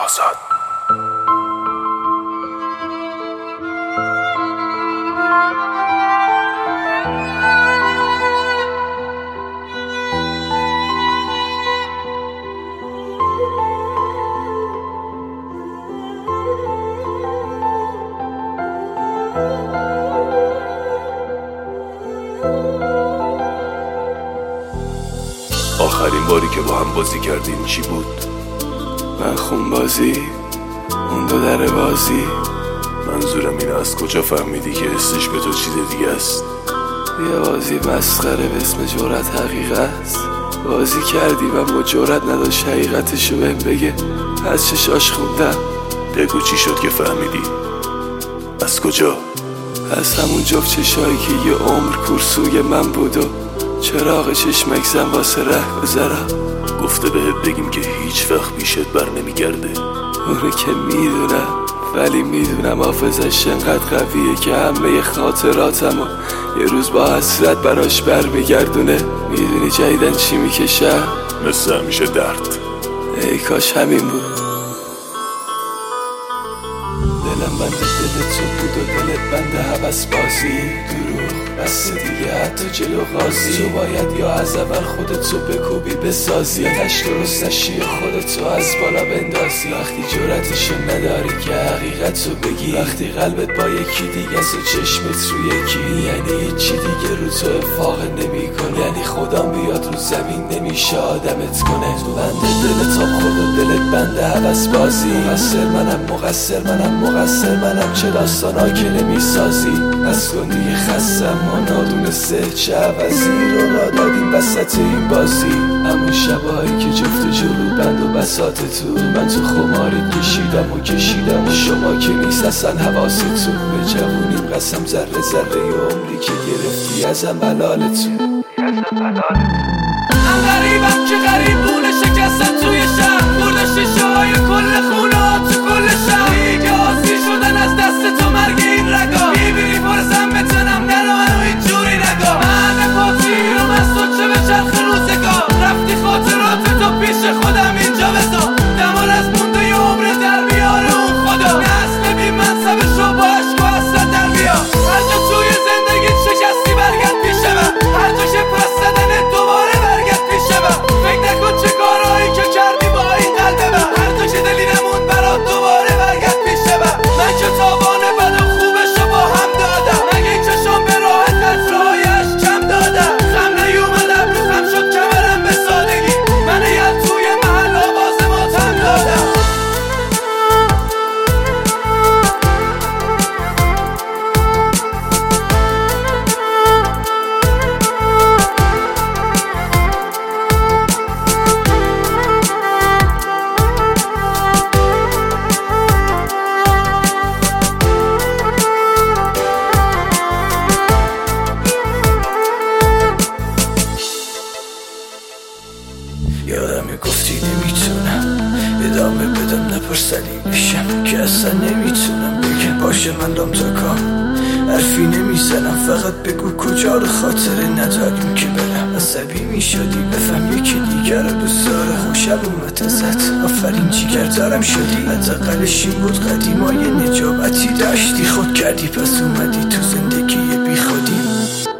آزاد. آخرین باری که با هم بازی کردیم چی بود؟ من خون بازی، اون دو در بازی. منظورم اینه از کجا فهمیدی که حسش به تو چیز دیگه است؟ یه بازی مسخره به اسم جرأت حقیقت بازی کردی و با جرأت نداشت حقیقتشو بهم بگه. از چشاش خوندم. بگو چی شد که فهمیدی؟ از کجا؟ از همون جفت چشایی که یه عمر کورسوی من بود و چراغ چشمک زن واسه ره گذرم. گفته بهت بگیم که هیچ وقت پیشت بر نمیگرده. اونه که میدونم، ولی میدونم حافظش انقدر قویه که همه خاطراتمو یه روز با حسرت براش برمیگردونه. میدونی جدیدن چی میکشم؟ مثل همیشه درد. ای کاش همین بود. دلم بند دل تو بود و دلت بند هوس بازی. دروغ بس دیگه حتی جلو قاضی. تو باید یا از اول خودتو بکوبی بسازی، یا تش درست نشی خودتو از بالا بندازی. وقتی جرأتشو نداری که حقیقتو بگی، وقتی قلبت با یکی دیگه است و چشمت رو یکی، یعنی هیچی دیگه رو تو افاقه نمی کنه. یعنی خدام بیاد رو زمین نمیشه آدمت کنه. تو بند دلت تا خود و دلت بند هوس بازی. مقصر منم چه داستانا که نمیسازی. از کن دیگه خستم ما نادونسته چه عوضی رو را دادیم وسط این بازی. همون شبایی که جفت و جلو بند و بساط تو، من تو خماریت کشیدم و شما که نیست اصلا حواست تو. به جوونیم قسم ذره ذره ی عمری که گرفتی ازم حلالتو. من غریبم که غریبونه شکستم توی شهر. خورده شیشه های کل خونه تو کل شهر. دیگه آسی شدن از دست تو مرگ این رگا. میبینی فرزم بتنم نرو منو اینجوری نگا. من پاتیرم از تو چه به چرخ روزگار. رفتی خاطرات تو پیش خودم اینجا بذار. دمال از مونده ی عمر در بیاره اون خدا. نسل بی منصبش رو با عشق و حسرت در بیار. هر جا توی زندگی شکستی برگرد پیش من. هر جا که پس زدنه دوباره برگرد پیش من. فکر نکن چه کارهایی که کردی با این قلب من. هر جا که دلی نموند برات دوباره برگرد پیش من. من که تاوان بد و خوبش رو با هم دادم. مگه این چشم به راه قطرهایش کم دادم. خم نیومدم رو خم شد کمرم به سادگی. من یل توی محل آواز ماتم دادم. یادم گفتی نمیتونم ادامه بدم نپرسلی بشم که اصلا نمیتونم بگم. باشه من دام تا کام حرفی نمیزنم. فقط بگو کجا رو خاطره نداریم که برم. عصبی میشدی بفهم یکی دیگر رو دوست داره. خوشم اومد ازت آفرین جیگر دارم شدی. حداقلش این بود قدیمای نجابتی داشتی. خود کردی پس اومدی تو زندگی بی خودی.